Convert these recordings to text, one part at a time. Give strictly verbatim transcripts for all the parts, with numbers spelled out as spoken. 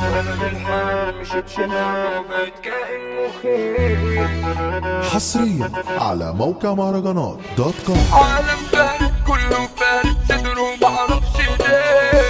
حصريا على موقع مهرجانات دوت كوم. عالم بارد كله بارد صدره معرفش ليه.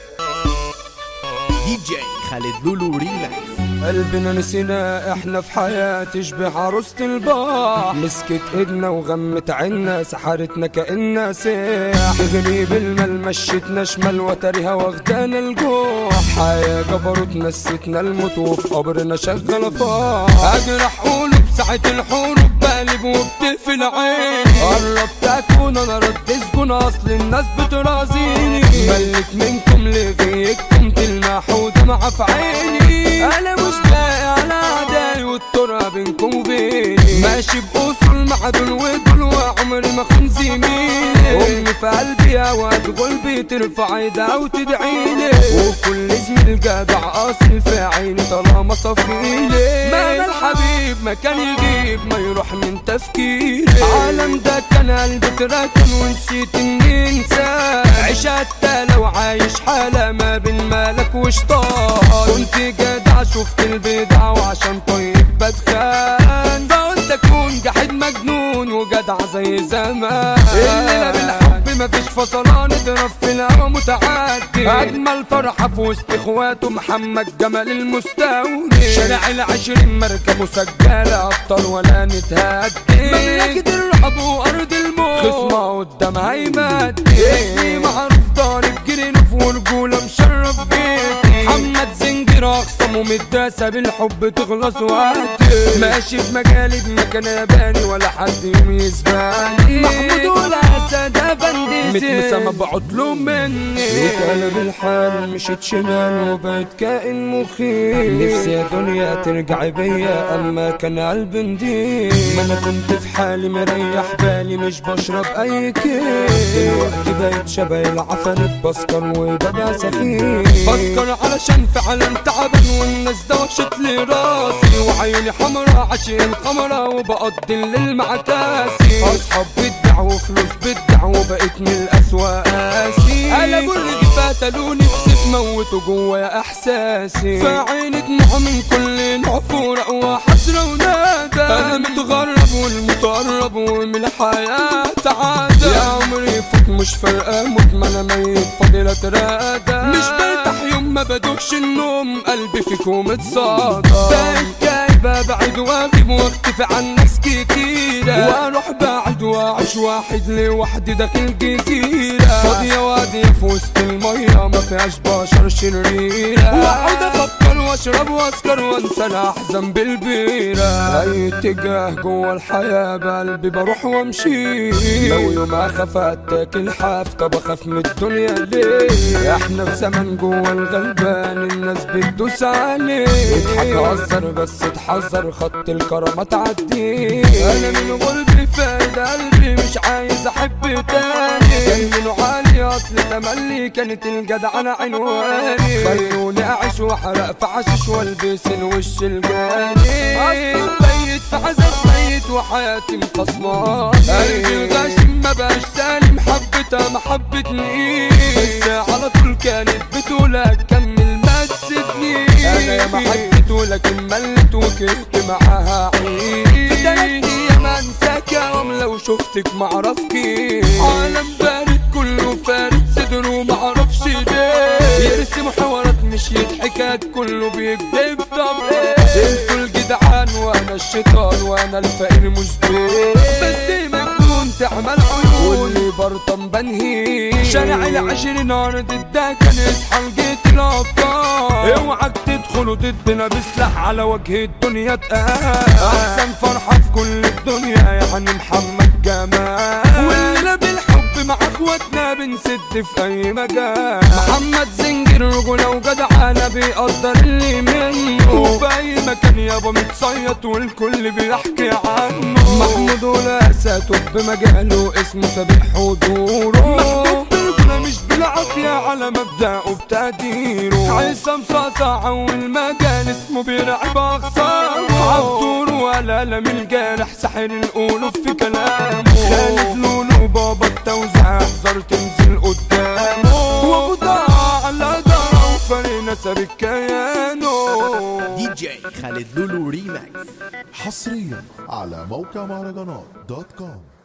دي جي خالد لولو ريماكس. قلبنا نسينا احنا في حياة تشبه عروسة البحر، مسكت ايدنا وغمت عنا سحرتنا كأننا ساح، تغريب المال مشيتنا شمال وتريها واخدانا الجوع، حياة جبروت نستنا الموت وفي قبرنا شغالة فرح، اجرح قلوب ساعة الحروب بقلب وبتقفل عيني، قربت اكون انا رد سجون اصل الناس بترازيني، ملك منكم لغيكم تلمح ودمعة في عيني، انا مش باقي على اعدائي والطرقة بينكم وبيني، ماشي باصول مع دول ودول وعمري ما اخون زميلي، امي في قلبي اوقات غلبي ترفع ايدها وتدعيلي، وكل زميل جدع اصل في عيني طالما صفيلي، مهما الحبيب ما كان يغيب ما يروح من تفكيري، عالم ده كان قلبي تراكن ونسيت اني انساه، عيش حتى لو عايش حالة ما بين مالك وشطان، كنت جدع شفت البدع وعشان طيب بدخان، فقلت اكون جحيد مجنون وجدع زي زمان، الليلة بالحب مفيش فصلان اضرب في الهوا متعدي، اجمل فرحة في وسط اخواته محمد جمال المستوري، شارع العشرين مركب مسجلة ابطال ولا نتهدي، مملكة الرعب وارض الموت خصمة قدامها يمدي، اسمي معروف ضارب جرينوف ورجولة مشرف بيتي، محمد زنجر اخصم ومتداسة بالحب تخلص وقتي، ماشي في مجالي بمكان ياباني ولا حد يوم يسبقني، محمود ولا اسد افنديسي متمسى ما بعطله مني، وقلب الحال مشيت شمال وبقيت كائن مخيف، نفسي يا دنيا ترجعي بيا اما كان قلبي نديم، ما انا كنت في حالي مريح بالي مش بشرب اي كيف، دلوقتي بقيت شبه العفاريت بسكر وببقى سخيف، بسكر علشان فعلا تعبان والناس دوشت لي راسي، وعيوني حمرا عشان الخمرة وبقضي الليل مع كاسي، اصحاب بدع وفلوس بدع وبقيت من الاسوأ قاسي، قلبوا الرغيف قتلوني بسيف موتوا جوايا احساسي، في عيني دموع من كل نوع فورق وحسرة وندى، انا متغرب والمتقرب ومن الحياة عادة، يا عمري فوت مش فارقة موت ما انا ميت فاضل اترقدى، مش برتاح يوم ما بدوخش النوم قلبي فيكم اتصادى، بقيت جايب ابعد واغيب واختفي عن ناس كتيرة، واروح بعد واعيش واحد لوحدي داخل جزيرة، فاضية وادية في وسط المية ما فيهاش بشر شريرة، واقعد افكر واشرب واسكر وانسى الاحزان بالبيرة، اي اتجاه جوه الحياة بقلبي بروح وامشي، لو يوم اخاف اتاكل حاف طب اخاف من الدنيا ليه، احنا في زمن جوه الغلبان الناس بتدوس عليه، اضحك هزر بس تحذر خط الكرامة تعدي، انا من غلبي فايد قلبي مش عايز احب تاني، كلمنه عالي اصل تملي كانت الجدعنة عنواني، خلوني اعيش واحرق في عشش والبس الوش الجاني، اصل بيت في عذاب بيت وحياتي مقسمة، قلبي غاشم ما بقاش سالم حبتها ما حبتنيش، بس على طول كانت بتقول اكمل ما تسيبنيش، انا يا ما حبيت ولكن ملت وكرهت معاها عيش، في تلات ايام انساك يا قمر لو شفتك معرفكيش، عالم بارد كله فارد صدره معرفش ليه، يرسم حوارات مش يضحكات كله بيكدب طب ايه، انتوا الجدعان وانا الشيطان وانا الفقير مش بيه، بس مجنون تعمل عيون واللي برطم بنهي، شارع العشرين ارض الدكن اصحى لقيت الابطال، اوعك تدخلوا ضدنا بسلاح على وجه الدنيا تقال، احسن فرحة في كل الدنيا يعني محمد جمال، والليلة بالحب مع اخواتنا بنسد في اي مجال، محمد زنجر رجولة وجدعانة بيقدر اللي منه، وفي اي مكان يابا متصيط والكل بيحكي عنه، محمود ولا ساتوب بمجاله اسمه سابق حضوره، محبوب برجولة مش بالعافية على مبدأه بتقديره، عصام صاصع والمجال اسمه بيرعب اخصامه، عبدور ولا لم الجارح ساحر القلوب في كلامه، خالد لولو بابا التوزيع احذر تنزل قدامه، وابو ضاع على ضاع وفرينا كسر كيانه. دي جي خالد لولو ريماكس. حصريا على موقع مهرجانات دوت كوم.